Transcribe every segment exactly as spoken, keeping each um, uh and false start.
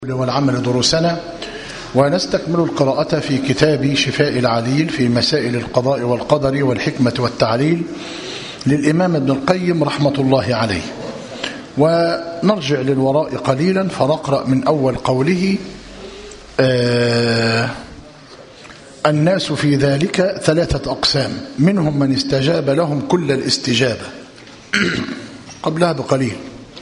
والعمل دروسنا، ونستكمل القراءة في كتاب شفاء العليل في مسائل القضاء والقدر والحكمة والتعليل للإمام ابن القيم رحمة الله عليه. ونرجع للوراء قليلا فنقرأ من أول قوله: آه الناس في ذلك ثلاثة أقسام، منهم من استجاب لهم كل الاستجابة. قبلها بقليل: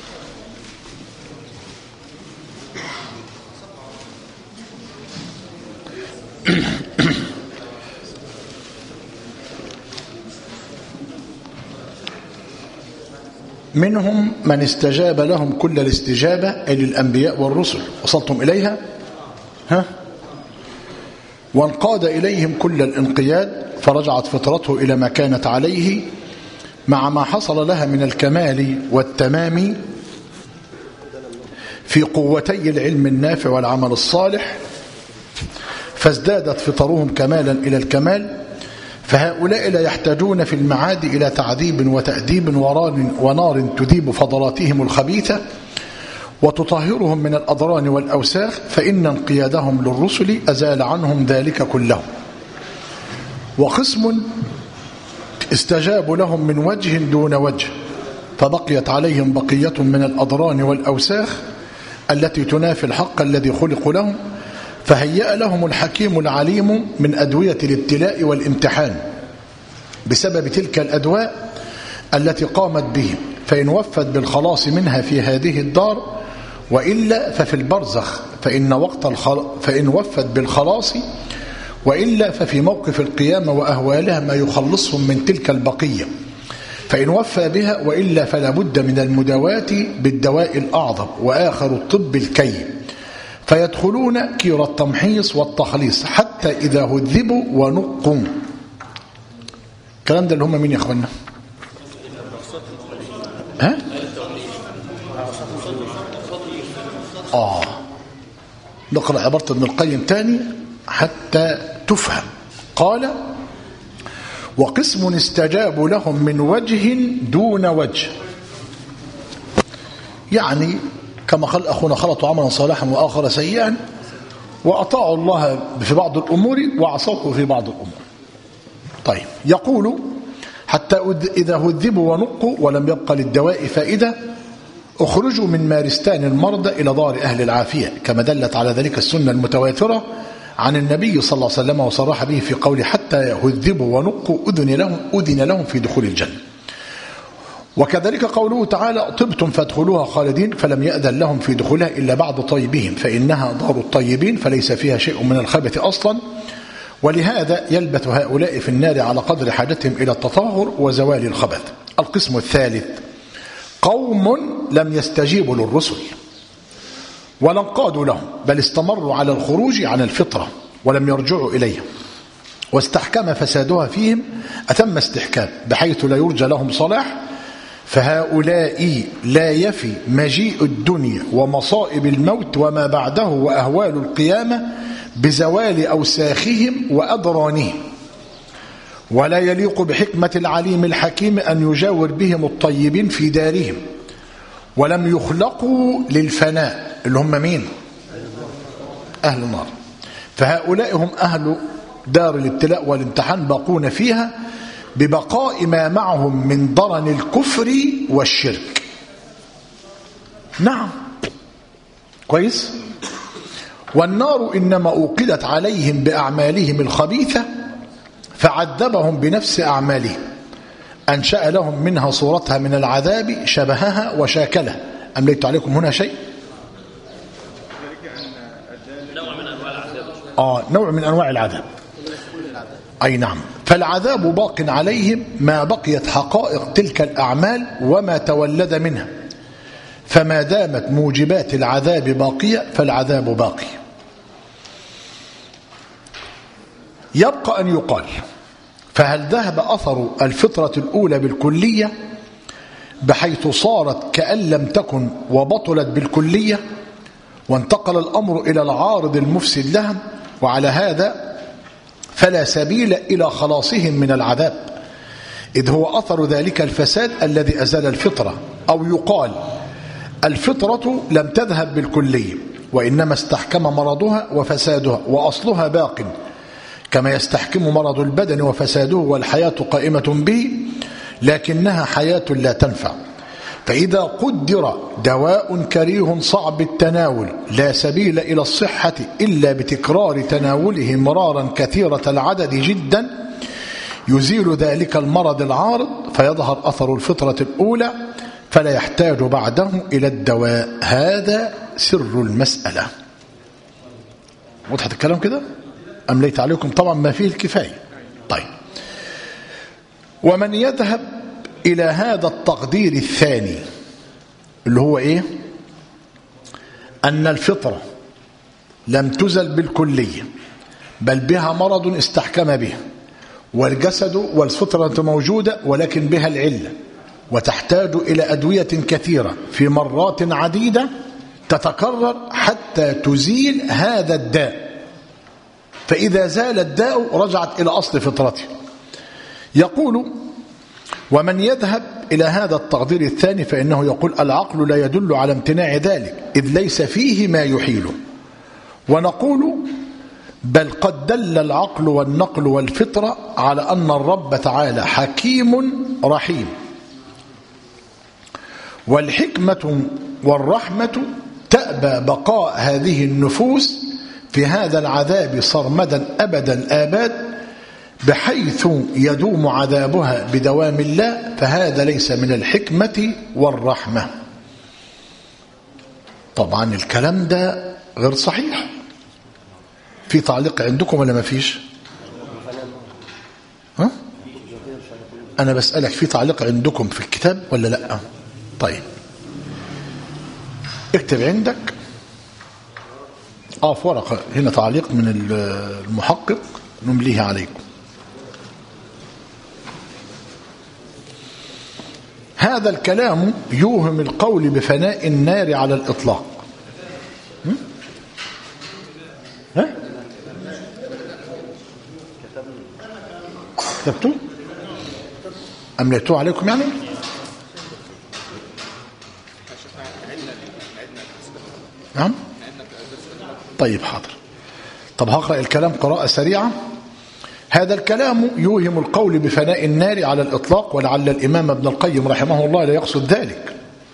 منهم من استجاب لهم كل الاستجابة، أي للأنبياء والرسل. وصلتم إليها؟ ها؟ وانقاد إليهم كل الانقياد، فرجعت فطرته إلى ما كانت عليه مع ما حصل لها من الكمال والتمام في قوتي العلم النافع والعمل الصالح، فازدادت فطرهم كمالا إلى الكمال. فهؤلاء لا يحتاجون في المعاد إلى تعذيب وتأديب ونار تذيب فضلاتهم الخبيثة وتطهرهم من الأضران والأوساخ، فإن انقيادهم للرسل أزال عنهم ذلك كله. وقسم استجابوا لهم من وجه دون وجه، فبقيت عليهم بقية من الأضران والأوساخ التي تنافي الحق الذي خلق لهم، فهيأ لهم الحكيم العليم من أدوية الابتلاء والامتحان بسبب تلك الأدواء التي قامت به، فإن وفت بالخلاص منها في هذه الدار، وإلا ففي البرزخ، فإن, وقت الخل... فإن وفت بالخلاص، وإلا ففي موقف القيامة وأهوالها ما يخلصهم من تلك البقية، فإن وفى بها، وإلا فلا بد من المداواة بالدواء الأعظم وآخر الطب الكي، فيدخلون كير التمحيص والتخليص حتى إذا هذبوا ونقوا. الكلام ده اللي هم مين يا أخوانا؟ ها؟ آه نقرأ عبارة ابن القيم تاني حتى تفهم. قال: وقسم استجابوا لهم من وجه دون وجه، يعني كما قال أخونا: خلطوا عملا صالحا وآخر سيئا، وأطاعوا الله في بعض الأمور وعصوه في بعض الأمور. طيب، يقول: حتى إذا هذبوا ونقوا ولم يبق للدواء فائدة، اخرجوا من مارستان المرضى إلى دار أهل العافية، كما دلت على ذلك السنة المتواترة عن النبي صلى الله عليه وسلم، وصرح به في قوله: حتى هذبوا ونقوا أذن لهم, أذن لهم في دخول الجنة. وكذلك قوله تعالى: طبتم فادخلوها خالدين، فلم يأذن لهم في دخولها إلا بعد طيبهم، فإنها دار الطيبين فليس فيها شيء من الخبث أصلا، ولهذا يلبث هؤلاء في النار على قدر حاجتهم إلى التطهر وزوال الخبث. القسم الثالث: قوم لم يستجيبوا للرسل ولا انقادوا لهم، بل استمروا على الخروج عن الفطرة ولم يرجعوا إليها، واستحكم فسادها فيهم أتم استحكام، بحيث لا يرجى لهم صلاح. فهؤلاء لا يفي مجيء الدنيا ومصائب الموت وما بعده وأهوال القيامة بزوال أوساخهم وأضرانهم، ولا يليق بحكمة العليم الحكيم أن يجاور بهم الطيبين في دارهم، ولم يخلقوا للفناء، اللي هم مين؟ أهل النار. فهؤلاء هم أهل دار الابتلاء والامتحان، باقون فيها ببقاء ما معهم من ضرن الكفر والشرك. نعم، كويس. والنار إنما أوقدت عليهم بأعمالهم الخبيثة، فعذبهم بنفس أعمالهم، أنشأ لهم منها صورتها من العذاب شبهها وشاكلها. أمليت عليكم هنا شيء؟ نوع من أنواع العذاب. آه نوع من أنواع العذاب. أي نعم. فالعذاب باق عليهم ما بقيت حقائق تلك الأعمال وما تولد منها، فما دامت موجبات العذاب باقية فالعذاب باقي. يبقى أن يقال: فهل ذهب أثر الفطرة الأولى بالكلية بحيث صارت كأن لم تكن وبطلت بالكلية، وانتقل الأمر إلى العارض المفسد لها، وعلى هذا فلا سبيل إلى خلاصهم من العذاب، إذ هو أثر ذلك الفساد الذي أزال الفطرة؟ أو يقال: الفطرة لم تذهب بالكلية وإنما استحكم مرضها وفسادها، وأصلها باق كما يستحكم مرض البدن وفساده، والحياة قائمة به لكنها حياة لا تنفع. فإذا قدر دواء كريه صعب التناول لا سبيل إلى الصحة إلا بتكرار تناوله مرارا كثيرة العدد جدا يزيل ذلك المرض العارض فيظهر أثر الفطرة الأولى فلا يحتاج بعده إلى الدواء. هذا سر المسألة. وضحت الكلام كده؟ أمليت عليكم طبعا ما فيه الكفاية. طيب، ومن يذهب إلى هذا التقدير الثاني اللي هو إيه؟ أن الفطرة لم تزل بالكلية بل بها مرض استحكم به، والجسد والفطرة موجودة ولكن بها العلة، وتحتاج إلى أدوية كثيرة في مرات عديدة تتكرر حتى تزيل هذا الداء، فإذا زال الداء رجعت إلى أصل فطرته. يقول: ومن يذهب إلى هذا التقدير الثاني فإنه يقول: العقل لا يدل على امتناع ذلك إذ ليس فيه ما يحيله. ونقول: بل قد دل العقل والنقل والفطرة على أن الرب تعالى حكيم رحيم، والحكمة والرحمة تأبى بقاء هذه النفوس في هذا العذاب صرمدا أبدا الآباد بحيث يدوم عذابها بدوام الله، فهذا ليس من الحكمة والرحمة. طبعا الكلام ده غير صحيح. في تعليق عندكم ولا ما فيش؟ ها؟ أنا بسألك في تعليق عندكم في الكتاب ولا لا؟ طيب، اكتب عندك اه في ورقة هنا تعليق من المحقق نمليه عليكم. هذا الكلام يوهم القول بفناء النار على الإطلاق. ها؟ كتبتوا؟ أمليتوه عليكم يعني؟ نعم؟ طيب حاضر. طب هقرأ الكلام قراءة سريعة. هذا الكلام يوهم القول بفناء النار على الإطلاق، ولعل الإمام ابن القيم رحمه الله لا يقصد ذلك،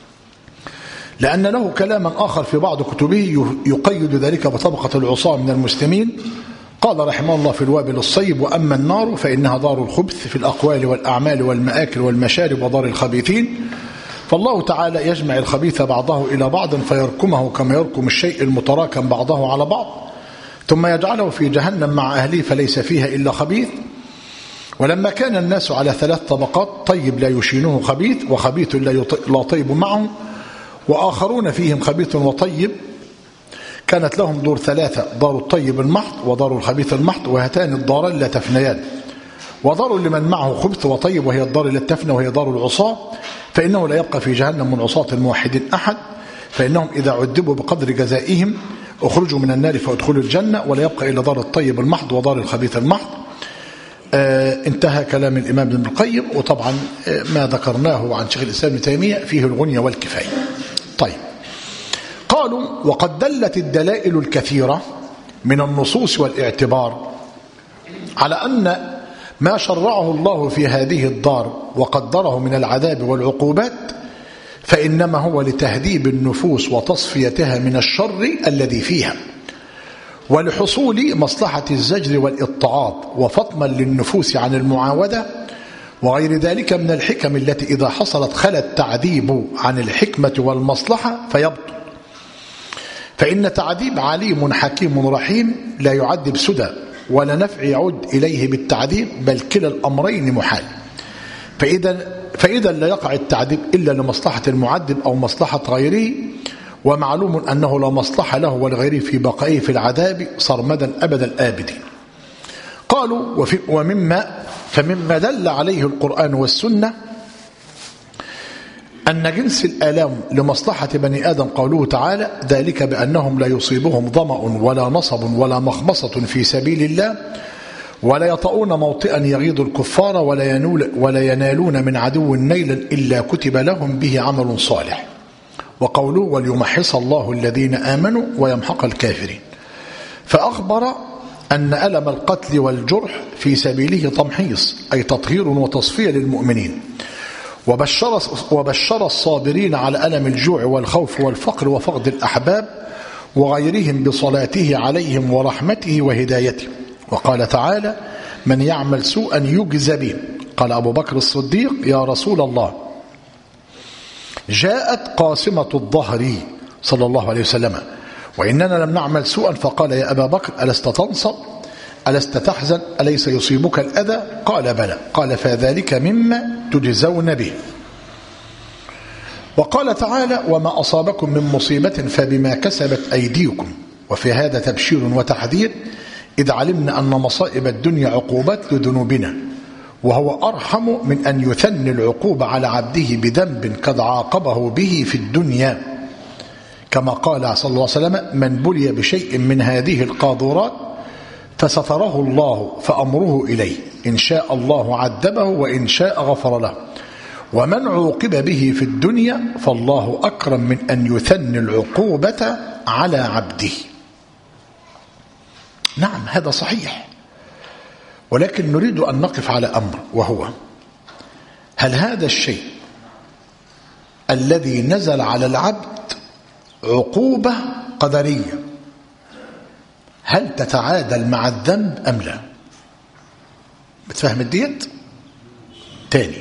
لأن له كلاما آخر في بعض كتبه يقيد ذلك بطبقة العصاة من المسلمين. قال رحمه الله في الوابل الصيب: وأما النار فإنها دار الخبث في الأقوال والأعمال والمآكل والمشارب ودار الخبيثين، فالله تعالى يجمع الخبيث بعضه إلى بعض فيركمه كما يركم الشيء المتراكم بعضه على بعض، ثم يجعله في جهنم مع أهله فليس فيها إلا خبيث. ولما كان الناس على ثلاث طبقات: طيب لا يشينه خبيث، وخبيث لا طيب معه، وآخرون فيهم خبيث وطيب، كانت لهم دور ثلاثة: دار الطيب المحض ودار الخبيث المحض، وهاتان الداران لا تفنيان. ودار لمن معه خبث وطيب وهي الدار التي تفنى وهي دار العصاة، فإنه لا يبقى في جهنم من عصاة الموحدين أحد، فإنهم إذا عذبوا بقدر جزائهم اخرجوا من النار فادخلوا الجنة، ولا يبقى إلا دار الطيب المحض ودار الخبيث المحض. آه انتهى كلام الإمام ابن القيم. وطبعا آه ما ذكرناه عن شيخ الإسلام ابن تيمية فيه الغنية والكفاية. طيب، قالوا: وقد دلت الدلائل الكثيرة من النصوص والاعتبار على أن ما شرعه الله في هذه الدار وقدره من العذاب والعقوبات فإنما هو لتهذيب النفوس وتصفيتها من الشر الذي فيها، ولحصول مصلحة الزجر والإطعاط، وفطما للنفوس عن المعاودة وغير ذلك من الحكم التي إذا حصلت خلى التعذيب عن الحكمة والمصلحة فيبطل. فإن تعذيب عليم حكيم رحيم لا يعذب سدى ولا نفع يعود إليه بالتعذيب، بل كلا الأمرين محال. فإذا فإذا لا يقع التعذيب إلا لمصلحة المعذب أو مصلحة غيره، ومعلوم أنه لا مصلحة له ولغيره في بقائه في العذاب صرمدا أبد الآبدين. قالوا: وفي ومما فمما دل عليه القرآن والسنة أن جنس الآلام لمصلحة بني آدم قوله تعالى: ذلك بأنهم لا يصيبهم ظمأ ولا نصب ولا مخمصة في سبيل الله ولا يطؤون موطئا يغيظ الكفار ولا, ينول ولا ينالون من عدو نيلا إلا كتب لهم به عمل صالح. وقوله وليمحص الله الذين آمنوا ويمحق الكافرين. فأخبر أن ألم القتل والجرح في سبيله تمحيص أي تطهير وتصفية للمؤمنين، وبشر, وبشر الصابرين على ألم الجوع والخوف والفقر وفقد الأحباب وغيرهم بصلاته عليهم ورحمته وهدايته. وقال تعالى من يعمل سوءا يجز به. قال أبو بكر الصديق يا رسول الله جاءت قاسمة الظهر صلى الله عليه وسلم وإننا لم نعمل سوءا، فقال يا أبا بكر ألست تنصب ألست تحزن أليس يصيبك الأذى؟ قال بلى. قال فذلك مما تجزون به. وقال تعالى وما أصابكم من مصيبة فبما كسبت أيديكم. وفي هذا تبشير وتحذير إذ علمنا أن مصائب الدنيا عقوبات لذنوبنا، وهو أرحم من أن يثني العقوبة على عبده بذنب قد عاقبه به في الدنيا، كما قال صلى الله عليه وسلم من بلي بشيء من هذه القاذورات فستره الله فأمره إليه إن شاء الله عذبه وإن شاء غفر له، ومن عوقب به في الدنيا فالله أكرم من أن يثني العقوبة على عبده. نعم هذا صحيح، ولكن نريد أن نقف على أمر، وهو هل هذا الشيء الذي نزل على العبد عقوبة قدرية هل تتعادل مع الذنب أم لا؟ بتفهم الديت؟ تاني،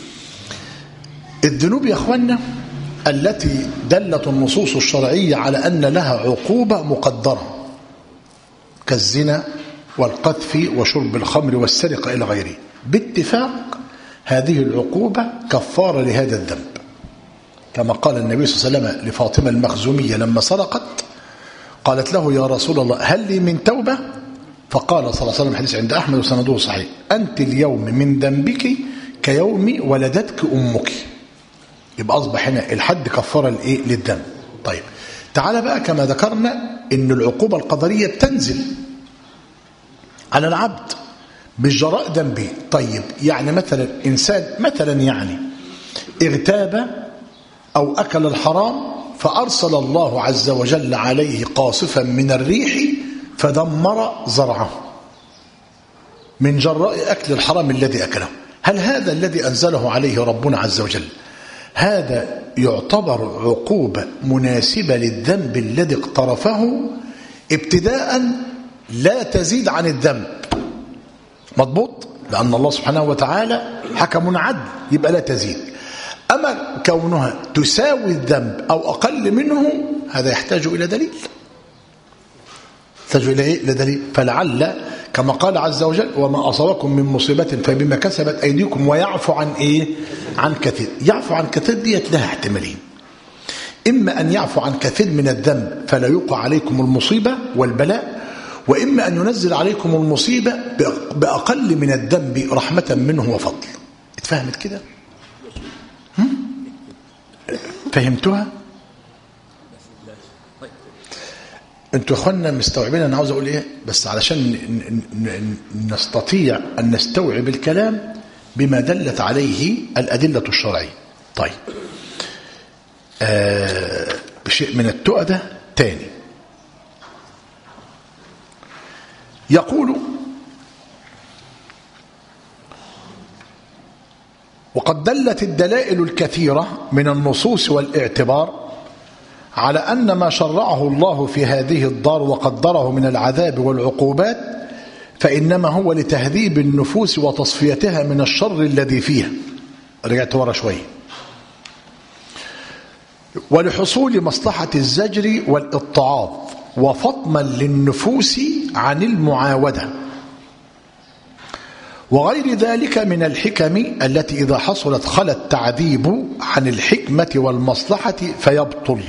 الذنوب يا أخوانا التي دلت النصوص الشرعية على أن لها عقوبة مقدرة كالزنا والقذف وشرب الخمر والسرقة إلى غيره، باتفاق هذه العقوبة كفارة لهذا الذنب، كما قال النبي صلى الله عليه وسلم لفاطمة المخزومية لما سرقت قالت له يا رسول الله هل لي من توبة؟ فقال صلى الله عليه وسلم حديث عند أحمد وسنده صحيح أنت اليوم من ذنبك كيوم ولدتك أمك. يبقى أصبح هنا الحد كفارة لإيه؟ للذنب. طيب تعال بقى كما ذكرنا إن العقوبة القدرية بتنزل على العبد بالجراء ذنبه. طيب يعني مثلا إنسان مثلا يعني اغتاب أو أكل الحرام فأرسل الله عز وجل عليه قاصفا من الريح فدمر زرعه من جراء أكل الحرام الذي أكله، هل هذا الذي أنزله عليه ربنا عز وجل هذا يعتبر عقوبة مناسبة للذنب الذي اقترفه ابتداء لا تزيد عن الذنب؟ مضبوط، لأن الله سبحانه وتعالى حكم عدل يبقى لا تزيد. أما كونها تساوي الذنب أو أقل منه هذا يحتاج إلى دليل، يحتاج إلى إيه؟ لدليل. فلعل كما قال عز وجل وما أصابكم من مصيبة فبما كسبت أيديكم ويعفو عن إيه؟ عن كثير. يعفو عن كثير ديت لها احتمالين، إما أن يعفو عن كثير من الذنب فلا يوقع عليكم المصيبة والبلاء، وإما أن ينزل عليكم المصيبة بأقل من الذنب رحمة منه وفضل. اتفهمت كده؟ فهمتها؟ انتوا اخوانا مستوعبين انا عاوز اقول ايه؟ بس علشان نستطيع ان نستوعب الكلام بما دلت عليه الادله الشرعيه. طيب آه بشيء من التؤدة تاني يقول وقد دلت الدلائل الكثيرة من النصوص والاعتبار على أن ما شرعه الله في هذه الدار وقدره من العذاب والعقوبات فإنما هو لتهذيب النفوس وتصفيتها من الشر الذي فيها. رجعت ورا شوية. ولحصول مصلحة الزجر والإضطعاف وفطما للنفوس عن المعاودة وغير ذلك من الحكم التي إذا حصلت خلى التعذيب عن الحكمة والمصلحة فيبطل.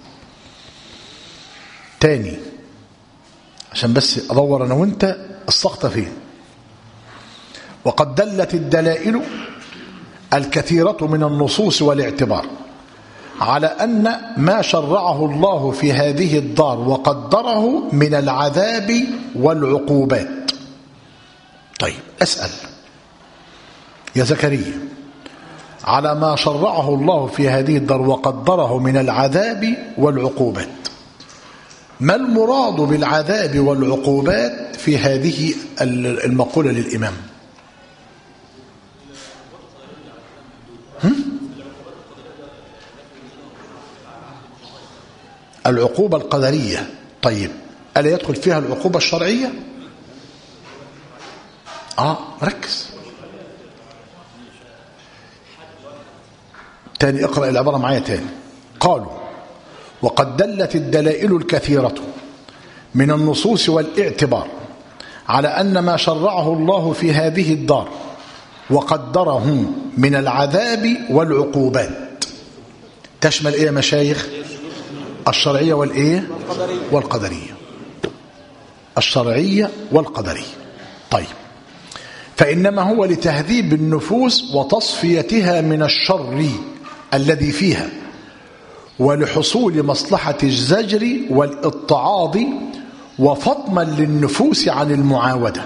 تاني عشان بس أدور أنا وانت السقط فين. وقد دلت الدلائل الكثيرة من النصوص والاعتبار على أن ما شرعه الله في هذه الدار وقدره من العذاب والعقوبات. طيب أسأل يا زكريا على ما شرعه الله في هذه الدار وقدره من العذاب والعقوبات. ما المراد بالعذاب والعقوبات في هذه المقولة للإمام؟ هم؟ العقوبة القدرية. طيب ألا يدخل فيها العقوبة الشرعية؟ آه ركز تاني، اقرأ العبارة معايا تاني. قالوا وقد دلت الدلائل الكثيرة من النصوص والاعتبار على أن ما شرعه الله في هذه الدار وقدره من العذاب والعقوبات تشمل إيه يا مشايخ؟ الشرعية والإيه؟ والقدرية. الشرعية والقدرية. طيب فإنما هو لتهذيب النفوس وتصفيتها من الشر الذي فيها ولحصول مصلحة الزجر والاتعاظ وفطما للنفوس عن المعاودة.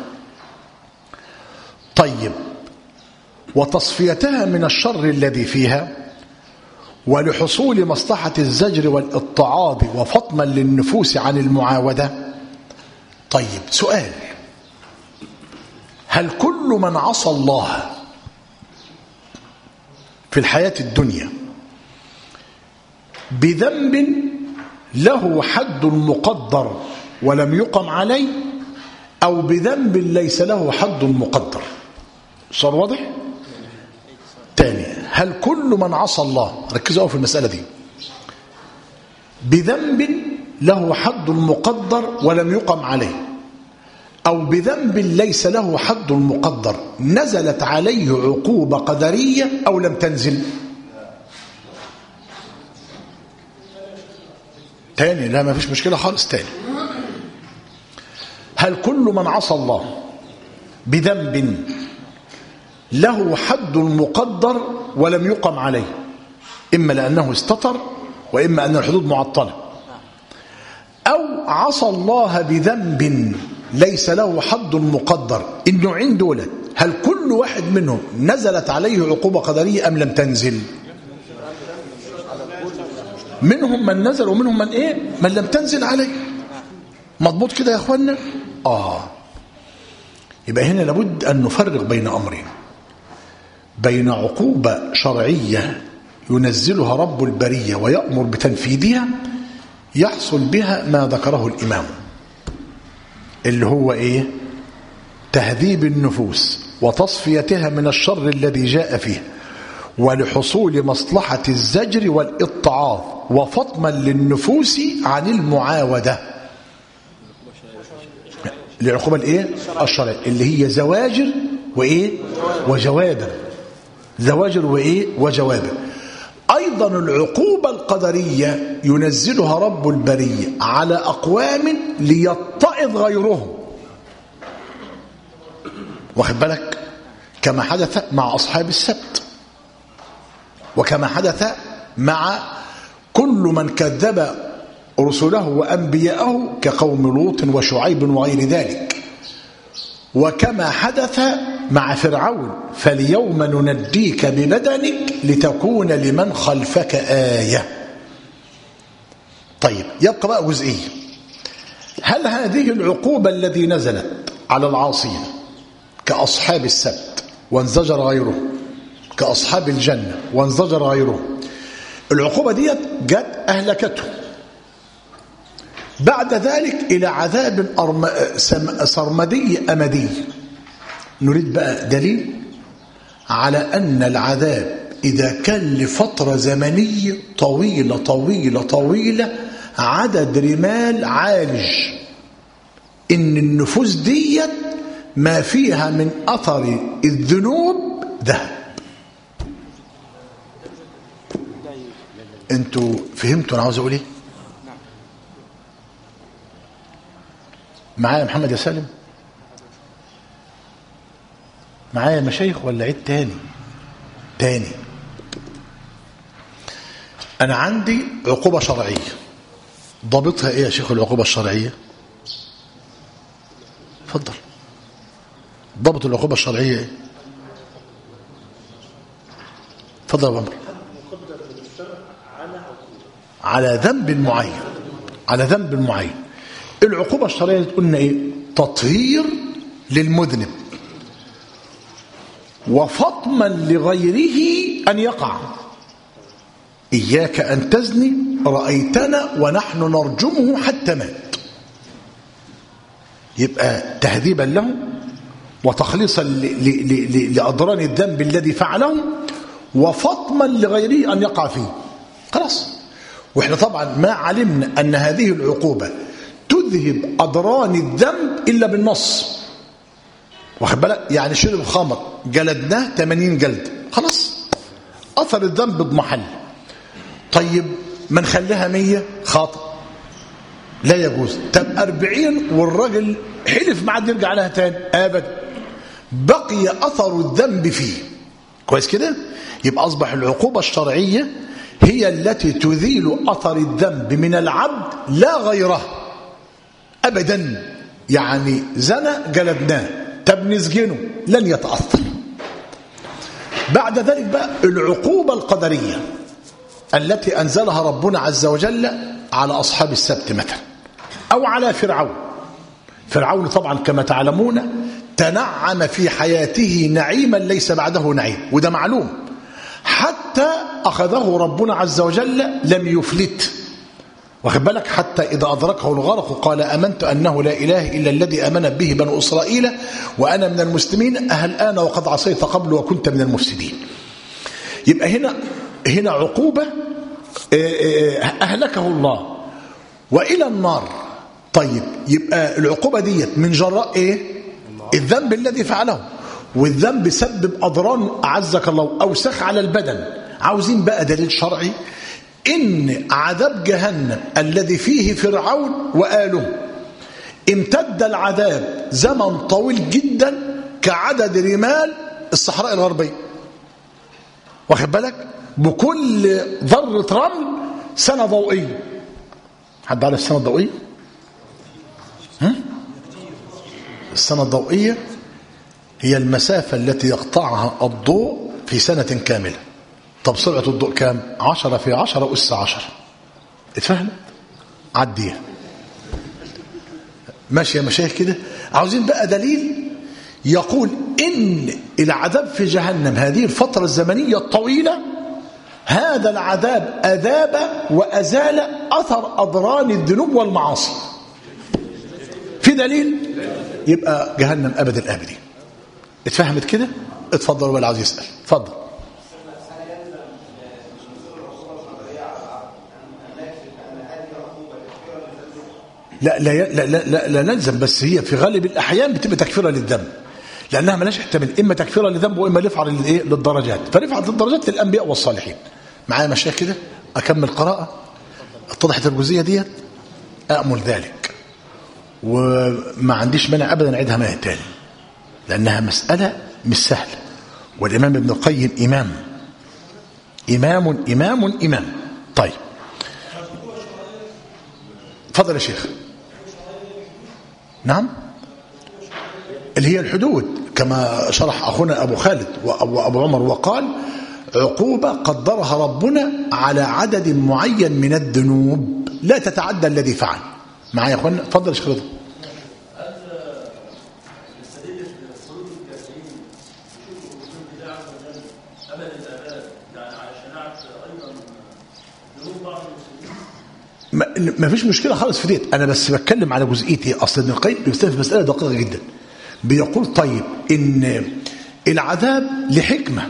طيب وتصفيتها من الشر الذي فيها ولحصول مصلحة الزجر والاتعاظ وفطما للنفوس عن المعاودة. طيب سؤال، هل كل من عصى الله في الحياة الدنيا بذنب له حد مقدر ولم يقم عليه أو بذنب ليس له حد مقدر؟ صار واضح؟ تاني، هل كل من عصى الله، ركزوا في المسألة دي، بذنب له حد مقدر ولم يقم عليه أو بذنب ليس له حد مقدر نزلت عليه عقوبة قدرية أو لم تنزل؟ تاني، لا ما فيش مشكلة خالص. تاني، هل كل من عصى الله بذنب له حد مقدر ولم يقم عليه، إما لأنه استتر وإما أن الحدود معطلة، أو عصى الله بذنب ليس له حد مقدر، النوعين دول هل كل واحد منهم نزلت عليه عقوبة قدرية أم لم تنزل؟ منهم من نزل ومنهم من إيه؟ من لم تنزل عليه. مضبوط كده يا أخوانا؟ آه يبقى هنا لابد أن نفرق بين أمرين، بين عقوبة شرعية ينزلها رب البرية ويأمر بتنفيذها يحصل بها ما ذكره الإمام اللي هو إيه؟ تهذيب النفوس وتصفيتها من الشر الذي جاء فيه ولحصول مصلحة الزجر والاتعاظ وفطما للنفوس عن المعاودة. العقوبة الإيه؟ الشرعية اللي هي زواجر وإيه؟ وجوابر. زواجر وإيه؟ وجوابر. أيضا العقوبة القدرية ينزلها رب البرية على أقوام ليتعظ غيرهم، واخد بالك؟ كما حدث مع أصحاب السبت، وكما حدث مع كل من كذب رسله وأنبياءه كقوم لوط وشعيب وغير ذلك، وكما حدث مع فرعون فاليوم ننجيك ببدنك لتكون لمن خلفك آية. طيب يبقى بقى جزئية، هل هذه العقوبة التي نزلت على العاصين كأصحاب السبت وانزجر غيره، كأصحاب الجنة وانزجر غيره، العقوبة دي جت أهلكته بعد ذلك إلى عذاب سرمدي أمدي؟ نريد بقى دليل على أن العذاب إذا كان لفترة زمنية طويلة طويلة طويلة عدد رمال عالج، إن النفوس دي ما فيها من أثر الذنوب ذهب. أنتوا فهمتوا أنا عاوز أقول إيه؟ معايا محمد يا سالم؟ معايا مشايخ ولا عيد تاني؟ تاني، أنا عندي عقوبة شرعية، ضابطها إيه يا شيخ العقوبة الشرعية؟ اتفضل، ضابط العقوبة الشرعية إيه؟ تفضل يا عمر. على ذنب معين، على ذنب معين. العقوبة الشرعية اللي قلنا ايه؟ تطهير للمذنب وفطما لغيره أن يقع. إياك أن تزني رأيتنا ونحن نرجمه حتى مات. يبقى تهذيبا له وتخليصا لأضرار الذنب الذي فعله وفطما لغيره أن يقع فيه. خلاص. وإحنا طبعا ما علمنا أن هذه العقوبة تذهب أضرار الذنب إلا بالنص. واخد بالك؟ يعني شرب خمر جلدناه ثمانين جلد، خلاص أثر الذنب بمحل. طيب ما نخليها مية؟ خاطئ، لا يجوز. طب أربعين والراجل حلف ما عاد يرجع لها تاني أبدا، بقي أثر الذنب فيه. كويس كده؟ يبقى أصبح العقوبة الشرعية هي التي تذيل أثر الذنب من العبد لا غيره أبدا. يعني زنى جلدناه، طب نسجنه، لن يتأثر. بعد ذلك بقى العقوبة القدرية التي أنزلها ربنا عز وجل على أصحاب السبت مثلا، أو على فرعون. فرعون طبعا كما تعلمون تنعم في حياته نعيما ليس بعده نعيم، وده معلوم، حتى أخذه ربنا عز وجل لم يفلت. واخد بالك؟ حتى إذا أدركه الغرق قال آمنت أنه لا إله إلا الذي آمن به بنو إسرائيل وأنا من المسلمين أهل الآن وقد عصيت قبل وكنت من المفسدين. يبقى هنا هنا عقوبة أهلكه الله وإلى النار. طيب يبقى العقوبة دي من جراء إيه؟ الذنب الذي فعله، والذنب سبب أضرار أعزك الله أوسخ على البدن. عاوزين بقى دليل شرعي إن عذاب جهنم الذي فيه فرعون وآله امتد العذاب زمن طويل جدا كعدد رمال الصحراء الغربية. واخد بالك؟ بكل ذرة رمل سنة ضوئية. حد عارف السنة الضوئية؟ ها؟ السنة الضوئية هي المسافة التي يقطعها الضوء في سنة كاملة. طب سرعة الضوء كام؟ عشرة في عشرة أس عشرة. اتفهم؟ عديها. ماشي يا مشايخ كده. عاوزين بقى دليل يقول إن العذاب في جهنم هذه الفترة الزمنية الطويلة هذا العذاب أذاب وأزال أثر أضرار الذنوب والمعاصي. في دليل؟ يبقى جهنم أبد الآبدين. اتفهمت كده؟ اتفضل ولا عاوز يسأل؟ اتفضل. لا لا لا لا, لا نلزم، بس هي في غالب الأحيان بتبقى تكفيرة للذنب، لأنها ملاش احتمال، إما تكفيرة للذنب وإما رفعة للإيه؟ للدرجات. فرفعة للدرجات للأنبياء والصالحين. معايا مشايخ كده؟ أكمل قراءة. اتضحت الجزئية ديت؟ أأمل ذلك، وما عنديش مانع أبدا أعيدها معايا تاني، لأنها مسألة مش سهلة. والإمام ابن القيم إمام إمام إمام إمام. طيب تفضل يا شيخ. نعم، اللي هي الحدود كما شرح أخونا أبو خالد وأبو عمر، وقال عقوبة قدرها ربنا على عدد معين من الذنوب لا تتعدى الذي فعل. معايا يا أخوانا؟ تفضل يا شيخ رضا. ما فيش مشكلة خالص في ديت، أنا بس بتكلم على جزئيتي. أصل ابن القيم بيستفيد في مسألة دقيقة جدا. بيقول طيب إن العذاب لحكمة،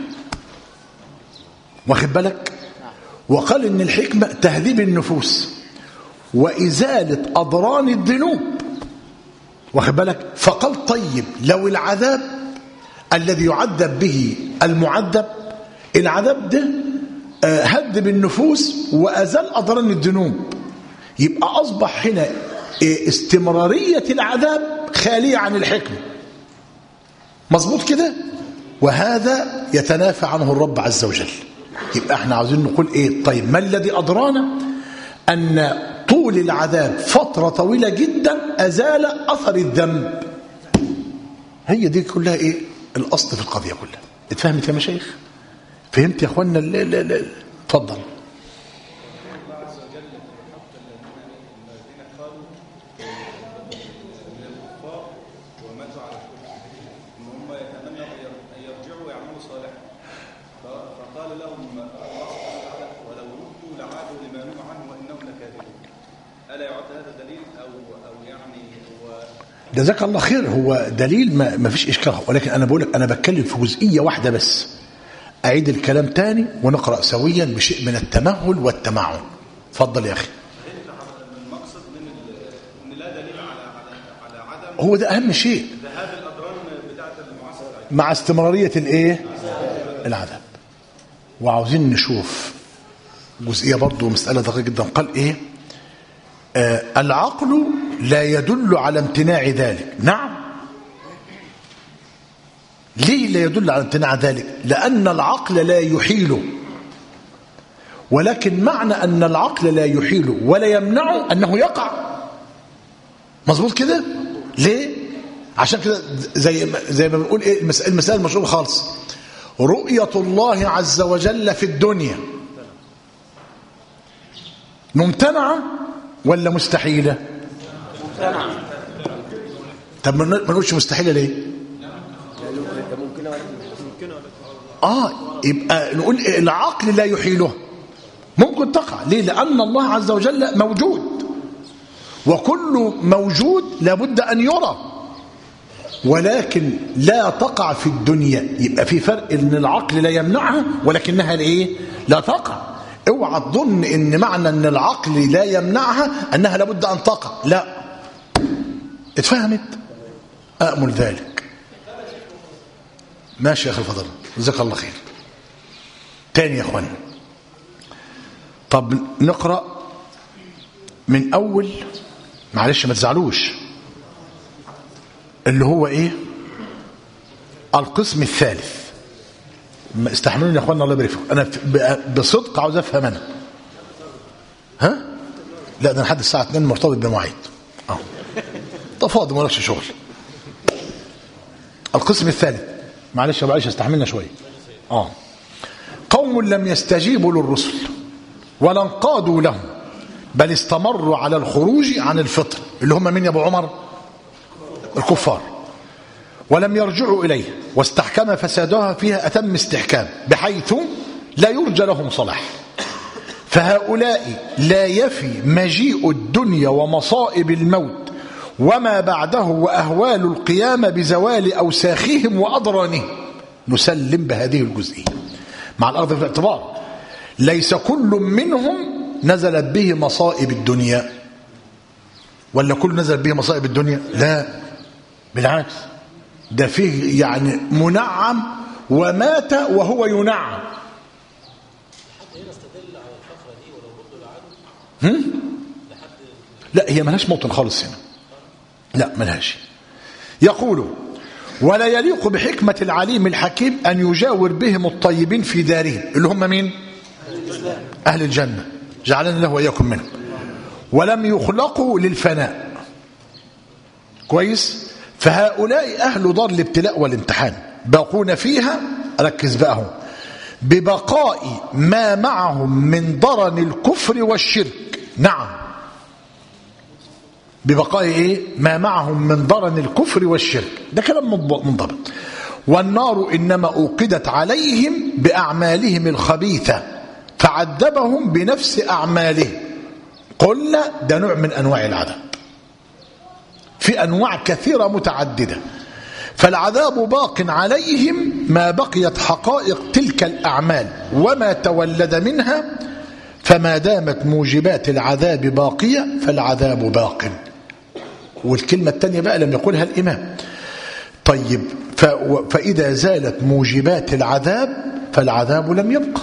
واخد بالك؟ وقال إن الحكمة تهذيب النفوس وإزالة أضرار الذنوب، واخد بالك؟ فقال طيب لو العذاب الذي يعذب به المعذب العذاب ده هذب النفوس وأزال أضرار الذنوب، يبقى أصبح هنا استمرارية العذاب خالية عن الحكمة. مظبوط كده؟ وهذا يتنافى عنه الرب عز وجل. يبقى احنا عاوزين نقول ايه؟ طيب ما الذي أدرانا أن طول العذاب فترة طويلة جدا أزال أثر الذنب؟ هي دي كلها ايه الأصل في القضية كلها. اتفهمت يا مشايخ؟ فهمت يا اخوانا؟ لا لا لا اتفضل. جزاك الله خير. هو دليل ما, ما فيش إشكال، ولكن أنا بقول لك أنا بتكلم في جزئية واحدة بس. أعيد الكلام تاني ونقرأ سويا بشيء من التمهل والتمعن. اتفضل يا أخي. المقصد من ان لا دليل على على عدم، هو ده أهم شيء، ذهاب الأضرار بتاعة المعاصرة مع استمرارية الإيه؟ العذاب. وعاوزين نشوف جزئية برضو مسألة دقيقة جدا. قال إيه؟ آه العقل لا يدل على امتناع ذلك. نعم. ليه لا يدل على امتناع ذلك؟ لأن العقل لا يحيله، ولكن معنى أن العقل لا يحيله ولا يمنعه أنه يقع. مظبوط كده؟ ليه؟ عشان كده زي زي ما بنقول إيه المسألة المشهورة خالص، رؤية الله عز وجل في الدنيا ممتنعة ولا مستحيلة؟ ممتنعة. طب ما نقولش مستحيلة ليه؟ آه يبقى نقول العقل لا يحيله، ممكن تقع. ليه؟ لأن الله عز وجل موجود، وكل موجود لابد أن يرى، ولكن لا تقع في الدنيا. يبقى في فرق ان العقل لا يمنعها ولكنها الايه؟ لا تقع. اوعى تظن ان معنى ان العقل لا يمنعها انها لابد ان تقع، لا. اتفهمت؟ أأمل ذلك. ماشي يا اخي الفضل، جزاك الله خير. تاني يا اخوان، طب نقرأ من اول، معلش ما تزعلوش، اللي هو ايه؟ القسم الثالث. استحملوني يا اخوانا الله يبارك فيكم، انا بصدق عاوز افهم انا. ها؟ لا ده لحد الساعه اتنين مرتبط بمواعيد. اه طب فاضي مالكش شغل. القسم الثالث، معلش يا معلش استحملنا شويه. اه قوم لم يستجيبوا للرسل ولا انقادوا لهم، بل استمروا على الخروج عن الفطر، اللي هم من يا ابو عمر؟ الكفار. ولم يرجعوا إليه، واستحكم فسادها فيها أتم استحكام، بحيث لا يرجى لهم صلاح. فهؤلاء لا يفي مجيء الدنيا ومصائب الموت وما بعده وأهوال القيامة بزوال أوساخهم وأضرانهم. نسلم بهذه الجزئية مع الأرض في الاعتبار. ليس كل منهم نزلت به مصائب الدنيا، ولا كل نزل به مصائب الدنيا؟ لا بالعكس، ده فيه يعني منعم ومات وهو ينعم. هم؟ لا هي ملهاش موطن خالص هنا، لا ملهاش. يقول ولا يليق بحكمة العليم الحكيم أن يجاور بهم الطيبين في دارهم، اللي هم مين؟ أهل الجنة، جعلنا الله وإياكم منهم. ولم يخلقوا للفناء. كويس؟ فهؤلاء أهل دار الابتلاء والامتحان، باقون فيها، ركز بقى هو، ببقاء ما معهم من ضرن الكفر والشرك. نعم، ببقاء إيه؟ ما معهم من ضرن الكفر والشرك، ده كلام منضبط. والنار إنما أوقدت عليهم بأعمالهم الخبيثة فعذبهم بنفس أعمالهم. قلنا ده نوع من أنواع العذاب، في أنواع كثيرة متعددة. فالعذاب باق عليهم ما بقيت حقائق تلك الأعمال وما تولد منها، فما دامت موجبات العذاب باقية فالعذاب باق. والكلمة الثانية بقى لم يقولها الإمام. طيب فإذا زالت موجبات العذاب فالعذاب لم يبقى.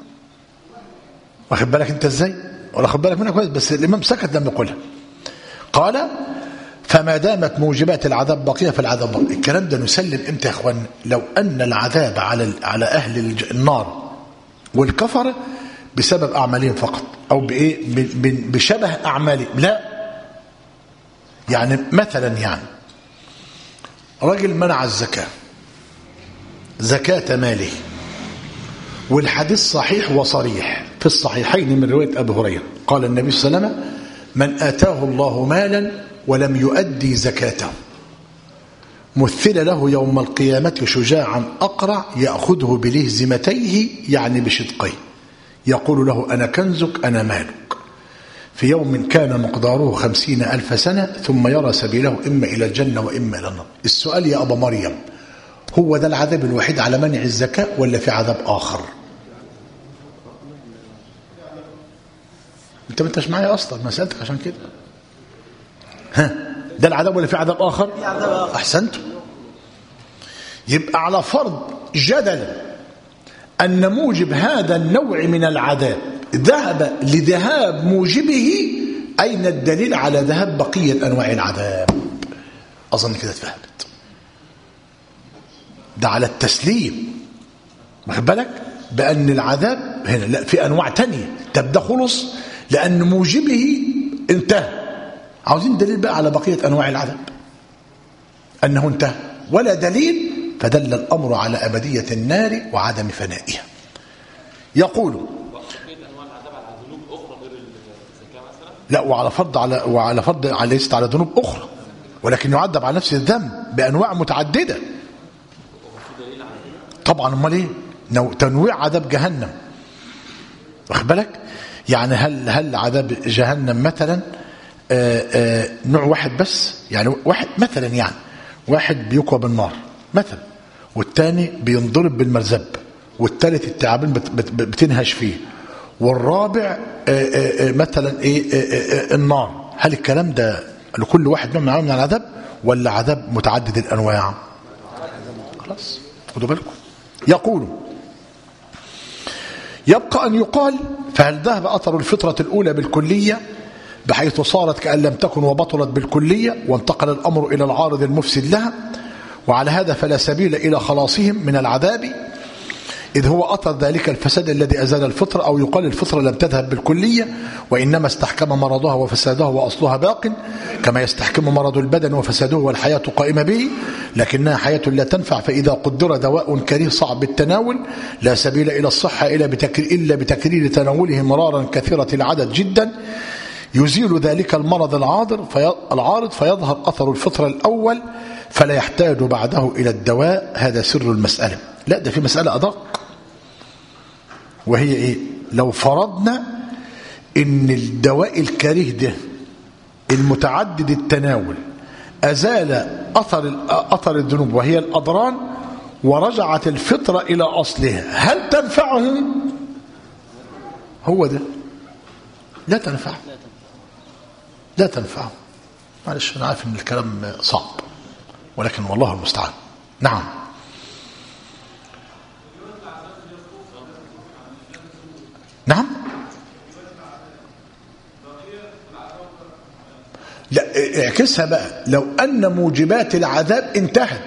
واخد بالك انت ازاي؟ ولا خد بالك منها كويس، بس الإمام سكت لم يقولها. قال فما دامت موجبات العذاب باقية فالعذاب باقي. الكلام ده نسلم امتى يا اخوان؟ لو أن العذاب على على أهل النار والكفر بسبب أعمالهم فقط، أو بإيه؟ بشبه أعمالهم. لا يعني مثلا يعني رجل منع الزكاة، زكاة ماله، والحديث صحيح وصريح في الصحيحين من رواية أبي هريرة قال النبي صلى الله عليه وسلم: من آتاه الله مالا ولم يؤدي زكاته مثل له يوم القيامة شجاعا أقرع يأخذه بلهزمتيه، يعني بشدقيه، يقول له: أنا كنزك أنا مالك، في يوم كان مقداره خمسين ألف سنة، ثم يرى سبيله إما إلى الجنة وإما إلى النار. السؤال يا أبا مريم، هو ده العذاب الوحيد على منع الزكاة ولا في عذاب آخر؟ انت ما انتش معايا اصلا، ما سالتك عشان كده. ها، ده العذاب ولا في عذاب اخر؟ احسنتم. يبقى على فرض جدلا ان موجب هذا النوع من العذاب ذهب لذهاب موجبه، اين الدليل على ذهاب بقيه انواع العذاب؟ اظن كده اتفهمت. ده على التسليم، واخد بالك بان العذاب هنا لا، في انواع تانية. طب ده خلص لأن موجبه انتهى، عاوزين دليل بقى على بقية أنواع العذاب أنه انتهى، ولا دليل، فدل الأمر على أبدية النار وعدم فنائها. يقول لا، وعلى فرض على وعلى فرض على ليست على ذنوب أخرى، ولكن يعذب على نفس الذنب بأنواع متعددة. طبعا امال ايه؟ تنويع عذاب جهنم، واخد بالك؟ يعني هل هل عذاب جهنم مثلا آآ آآ نوع واحد بس؟ يعني واحد مثلا، يعني واحد بيكوى بالنار مثلا، والتاني بينضرب بالمرزب، والتالت التعابين بت بت بتنهش فيه، والرابع آآ آآ مثلا ايه آآ آآ النار. هل الكلام ده لكل واحد نوع من العذاب ولا عذاب متعدد الانواع؟ خلاص خدوا بالكم. يقول: يبقى أن يقال: فهل ذهب أثر الفطرة الأولى بالكلية بحيث صارت كأن لم تكن وبطلت بالكلية، وانتقل الأمر إلى العارض المفسد لها، وعلى هذا فلا سبيل إلى خلاصهم من العذاب، إذ هو أثر ذلك الفساد الذي أزال الفطرة؟ أو يقال: الفطرة لم تذهب بالكلية وإنما استحكم مرضها وفسادها وأصلها باق، كما يستحكم مرض البدن وفساده والحياة قائمة به، لكنها حياة لا تنفع، فإذا قدر دواء كريه صعب التناول لا سبيل إلى الصحة إلا بتكرير تناوله مرارا كثيرة العدد جدا، يزيل ذلك المرض العارض العارض فيظهر أثر الفطرة الأول، فلا يحتاج بعده إلى الدواء. هذا سر المسألة. لا، ده في مسألة أدق، وهي إيه؟ لو فرضنا إن الدواء الكريه ده المتعدد التناول أزال أثر أثر الذنوب وهي الأضرار، ورجعت الفطرة إلى أصلها، هل تنفعهم؟ هو ده لا تنفع، لا تنفع. معلش أنا عارف إن الكلام صعب، ولكن والله المستعان. نعم. نعم. لا، اعكسها بقى. لو أن موجبات العذاب انتهت،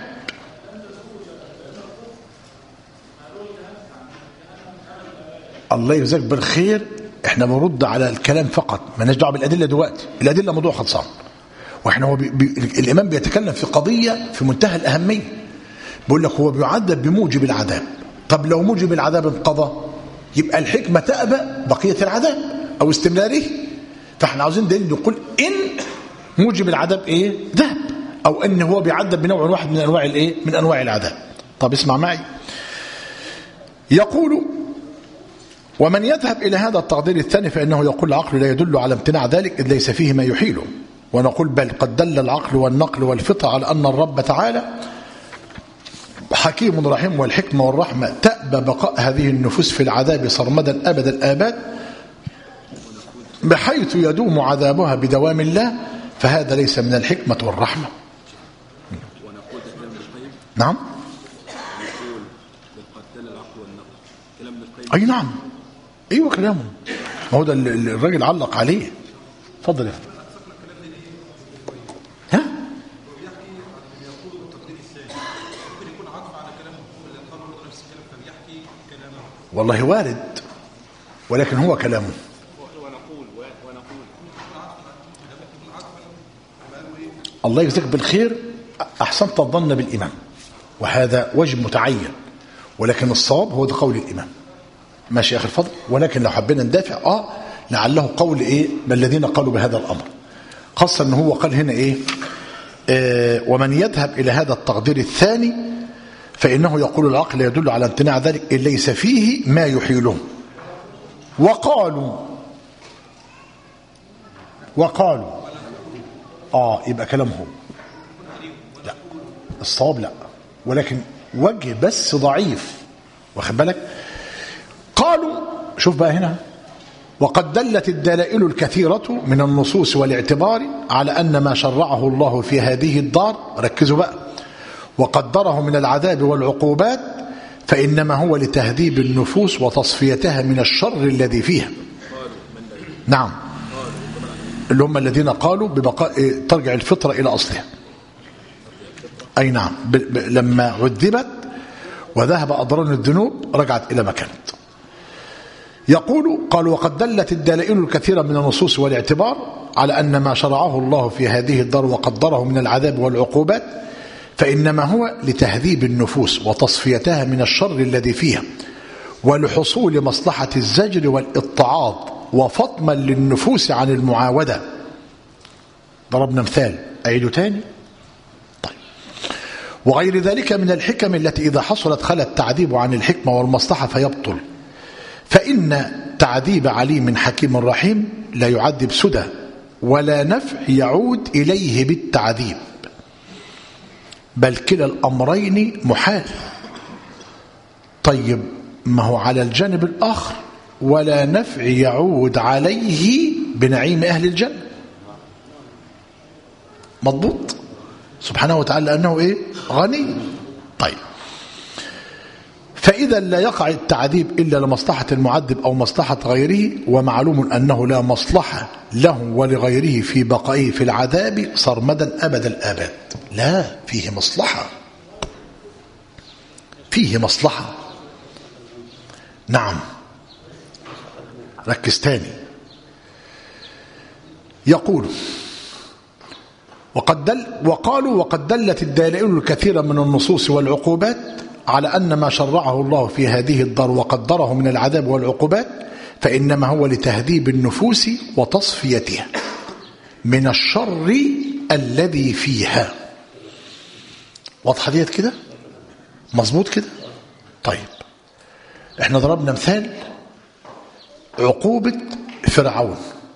الله يجزاك بالخير، احنا بنرد على الكلام فقط، ما لناش دعوه بالادله دلوقتي. الادله موضوع خلصان، واحنا هو بي بي الامام بيتكلم في قضيه في منتهى الاهميه. بيقول لك هو بيعذب بموجب العذاب. طب لو موجب العذاب انقضى، يبقى الحكمه تأبى بقيه العذاب او استمراره. فاحنا عاوزين دليل يقول ان موجب العذاب ايه؟ ذهب، او ان هو بيعذب بنوع واحد من انواع الايه؟ من انواع العذاب. طب اسمع معي. يقول: ومن يذهب إلى هذا التقدير الثاني فإنه يقول: العقل لا يدل على امتناع ذلك إذ ليس فيه ما يحيله. ونقول: بل قد دل العقل والنقل والفطرة على أن الرب تعالى حكيم رحيم، والحكمة والرحمة تأبى بقاء هذه النفوس في العذاب صرمدا أبد الآباد، بحيث يدوم عذابها بدوام الله، فهذا ليس من الحكمة والرحمة. نعم. أي نعم، ايوه كلامه، ما هو ده الراجل علق عليه. اتفضل يا فندم. ها؟ والله وارد، ولكن هو كلامه. الله يجزاك بالخير، احسنت الظن بالامام، وهذا وجه متعين، ولكن الصواب هو ده قول الامام. ماشي يا أخي الفضل. ولكن لو حبينا ندافع آه لعله قول إيه ما الذين قالوا بهذا الأمر، خاصة أنه هو قال هنا إيه آه ومن يذهب إلى هذا التقدير الثاني فإنه يقول العقل يدل على امتناع ذلك إن ليس فيه ما يحيله. وقالوا وقالوا آه يبقى كلامهم لا، الصواب لا، ولكن وجه بس ضعيف، واخد بالك. قالوا شوف بقى هنا وقد دلت الدلائل الكثيرة من النصوص والاعتبار على أن ما شرعه الله في هذه الدار، ركزوا بقى، وقدره من العذاب والعقوبات فإنما هو لتهذيب النفوس وتصفيتها من الشر الذي فيها. نعم، اللي هم الذين قالوا ببقاء ترجع الفطرة إلى أصلها. أي نعم، ب... ب... لما عذبت وذهب أضرار الذنوب رجعت إلى ما كانت. يقول قال وقد دلت الدلائل الكثيرة من النصوص والاعتبار على أن ما شرعه الله في هذه الدار وقدره من العذاب والعقوبات فإنما هو لتهذيب النفوس وتصفيتها من الشر الذي فيها ولحصول مصلحة الزجر والاتعاظ وفطما للنفوس عن المعاودة. ضربنا مثال أعيده تاني. طيب. وغير ذلك من الحكم التي إذا حصلت خلت التعذيب عن الحكمة والمصلحة فيبطل، فإن تعذيب عليم حكيم رحيم لا يعذب سدى ولا نفع يعود إليه بالتعذيب، بل كلا الأمرين محال. طيب ما هو على الجانب الآخر ولا نفع يعود عليه بنعيم أهل الجنة، مضبوط سبحانه وتعالى لأنه إيه غني. طيب فإذا لا يقع التعذيب إلا لمصلحة المعذب أو مصلحة غيره، ومعلوم أنه لا مصلحة له ولغيره في بقائه في العذاب صرمدا أبد الآباد. لا، فيه مصلحة، فيه مصلحة. نعم، ركز تاني. يقول وقد دل وقالوا وقد دلت الدلائل الكثيرة من النصوص والعقوبات على أن ما شرعه الله في هذه الدار وقدره من العذاب والعقوبات فإنما هو لتهذيب النفوس وتصفيتها من الشر الذي فيها. واضحة ديت كده؟ مظبوط كده؟ طيب احنا ضربنا مثال عقوبة فرعون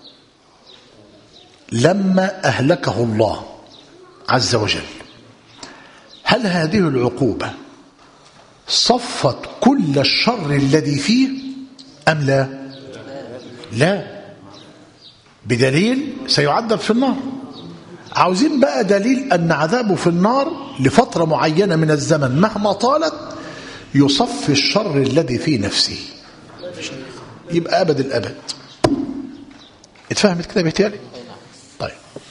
لما أهلكه الله عز وجل. هل هذه العقوبة صفت كل الشر الذي فيه أم لا؟ لا، بدليل سيعذب في النار. عاوزين بقى دليل أن عذابه في النار لفترة معينة من الزمن مهما طالت يصفي الشر الذي في نفسه، يبقى أبد الأبد. اتفهمت كده بيتهيألي؟ طيب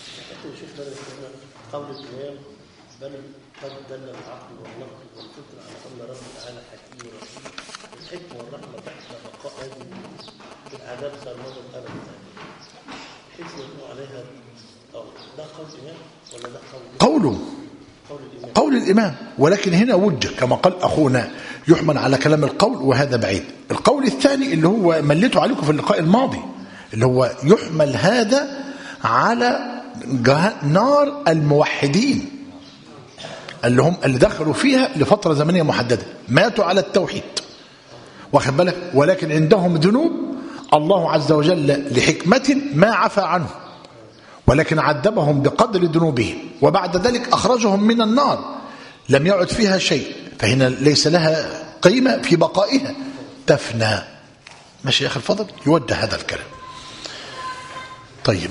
قول الإمام بل قد دل العقل والنقل والفطر على أن رب تعالى حكيم رحيم، الحكمة والرحمة تحت بقاء هذه العذاب سرمدا أبدا بحيث يكون عليها. ده قول الإمام ولا ده قول قوله قول الإمام، ولكن هنا وجه كما قال أخونا يحمل على كلام القول وهذا بعيد. القول الثاني اللي هو مليته عليكم في اللقاء الماضي اللي هو يحمل هذا على نار الموحدين اللي هم اللي دخلوا فيها لفترة زمنية محددة ماتوا على التوحيد، واخد بالك، ولكن عندهم ذنوب الله عز وجل لحكمة ما عفى عنه، ولكن عذبهم بقدر ذنوبهم وبعد ذلك أخرجهم من النار لم يعد فيها شيء، فهنا ليس لها قيمة في بقائها، تفنى. ماشي يا أخي الفضل، يوجه هذا الكلام. طيب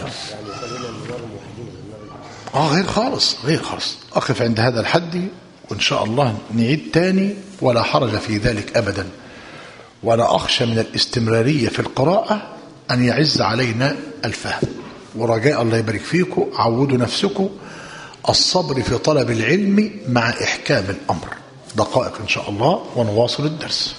آه غير خالص غير خالص. أقف عند هذا الحد وإن شاء الله نعيد تاني ولا حرج في ذلك أبدا، ولا أخشى من الاستمرارية في القراءة أن يعز علينا الفهم. ورجاء الله يبارك فيكم عودوا نفسكم الصبر في طلب العلم مع إحكام الأمر. دقائق إن شاء الله ونواصل الدرس.